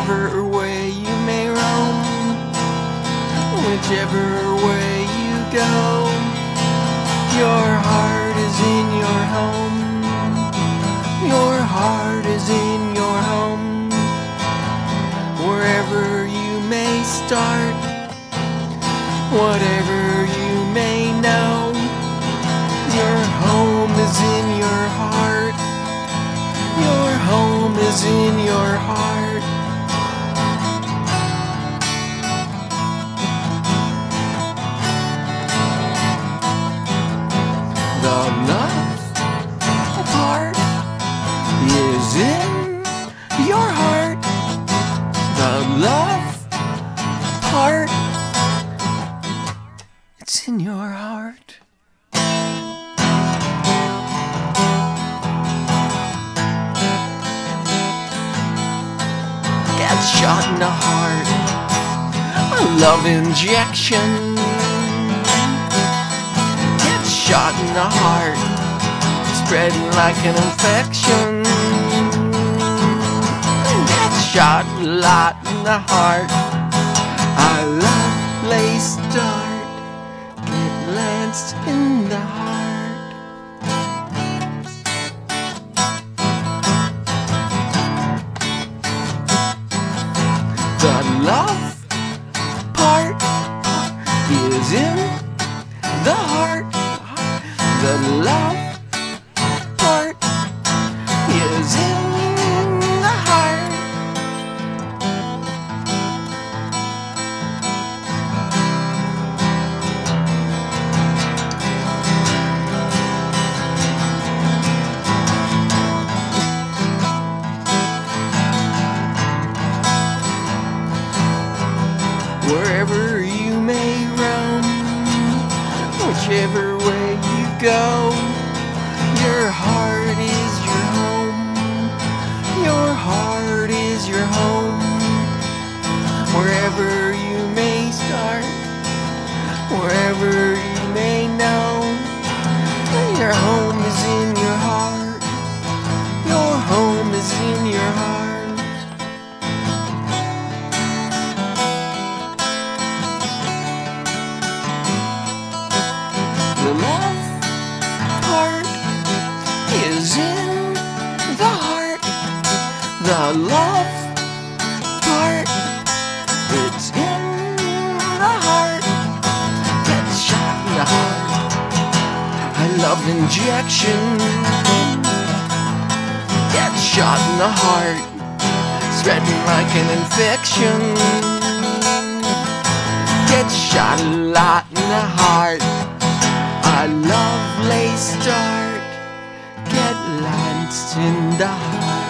whichever way you may roam, whichever way you go, your heart is in your home. Your heart is in your home. Wherever you may start, whatever you may know, your home is in your heart. Your home is in your heart. The love part is in your heart. The love part, it's in your heart. Get shot in the heart, a love injection. Get shot in the heart, spreading like an infection. Get shot a lot in the heart. I love lay start, get lanced in the heart. The love part is in the heart. The love part is in the heart. Wherever you may roam, whichever way you go, your heart is your home. Your heart is your home. Wherever you may start, wherever you may know, your home is in your heart. Your home is in your heart. The love part is in the heart. The love part, it's in the heart. Get shot in the heart, I love injection. Get shot in the heart, spreading like an infection. Get shot a lot in the heart. I love lay start, get lanced in the heart.